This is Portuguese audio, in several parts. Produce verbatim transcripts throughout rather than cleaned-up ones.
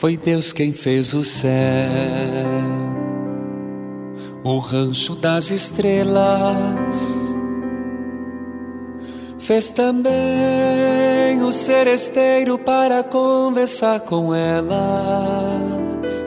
Foi Deus quem fez o céu, o rancho das estrelas. Fez também o seresteiro para conversar com elas.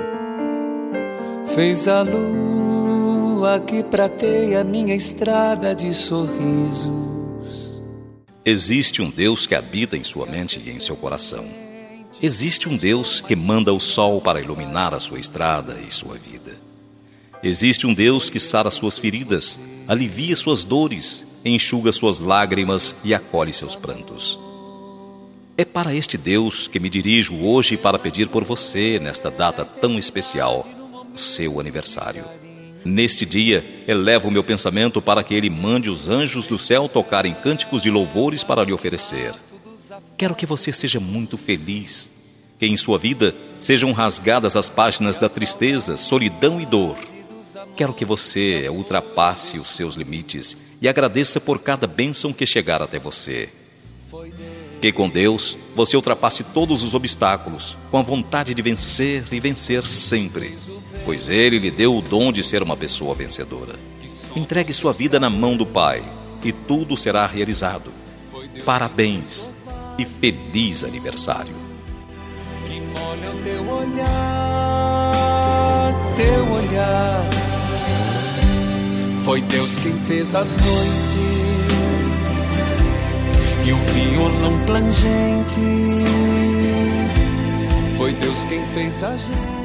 Fez a lua que prateia minha estrada de sorrisos. Existe um Deus que habita em sua mente e em seu coração. Existe um Deus que manda o sol para iluminar a sua estrada e sua vida. Existe um Deus que sara suas feridas, alivia suas dores, enxuga suas lágrimas e acolhe seus prantos. É para este Deus que me dirijo hoje para pedir por você, nesta data tão especial, o seu aniversário. Neste dia, elevo o meu pensamento para que Ele mande os anjos do céu tocarem cânticos de louvores para lhe oferecer. Quero que você seja muito feliz, que em sua vida sejam rasgadas as páginas da tristeza, solidão e dor. Quero que você ultrapasse os seus limites e agradeça por cada bênção que chegar até você. Que com Deus você ultrapasse todos os obstáculos, com a vontade de vencer e vencer sempre, pois Ele lhe deu o dom de ser uma pessoa vencedora. Entregue sua vida na mão do Pai e tudo será realizado. Parabéns e feliz aniversário. Que molha o teu olhar, teu olhar. Foi Deus quem fez as noites e o violão plangente. Foi Deus quem fez a gente.